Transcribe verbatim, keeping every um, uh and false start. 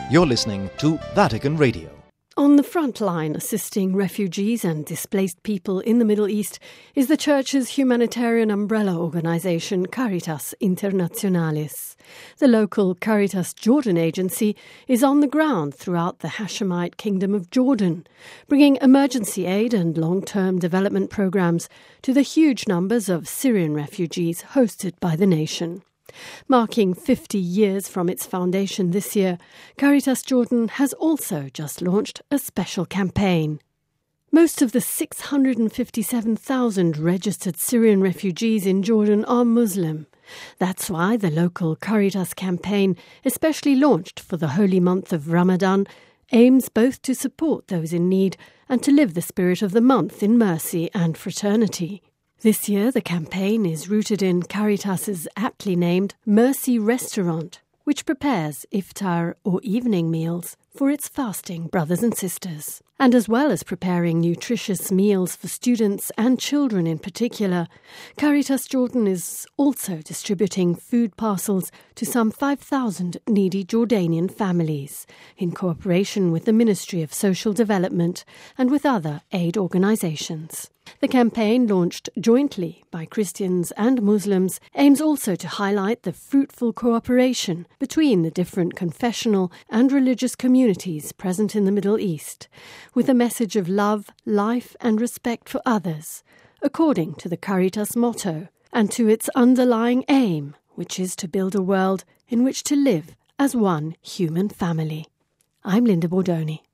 You're listening to Vatican Radio. On the front line assisting refugees and displaced people in the Middle East is the Church's humanitarian umbrella organisation Caritas Internationalis. The local Caritas Jordan agency is on the ground throughout the Hashemite Kingdom of Jordan, bringing emergency aid and long-term development programmes to the huge numbers of Syrian refugees hosted by the nation. Marking fifty years from its foundation this year, Caritas Jordan has also just launched a special campaign. Most of the six hundred fifty-seven thousand registered Syrian refugees in Jordan are Muslim. That's why the local Caritas campaign, especially launched for the holy month of Ramadan, aims both to support those in need and to live the spirit of the month in mercy and fraternity. This year, the campaign is rooted in Caritas's aptly named Mercy Restaurant, which prepares iftar or evening meals for its fasting brothers and sisters. And as well as preparing nutritious meals for students and children in particular, Caritas Jordan is also distributing food parcels to some five thousand needy Jordanian families, in cooperation with the Ministry of Social Development and with other aid organisations. The campaign, launched jointly by Christians and Muslims, aims also to highlight the fruitful cooperation between the different confessional and religious communities present in the Middle East, with a message of love, life and respect for others, according to the Caritas motto, and to its underlying aim, which is to build a world in which to live as one human family. I'm Linda Bordoni.